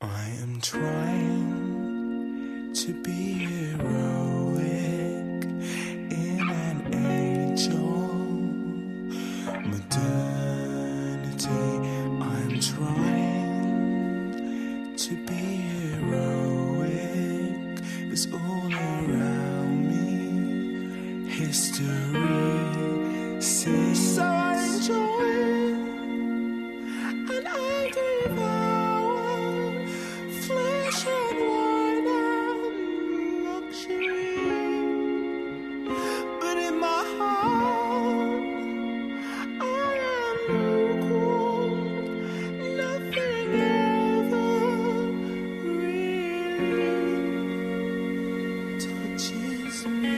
I am trying to be heroic in an age of modernity. I'm trying to be heroic. It's all around me. History sings. So I enjoy and I devour flesh and wine and luxury. But in my heart, I am lukewarm. Nothing ever really touches me.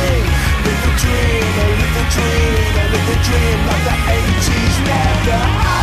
Dream like the 80s never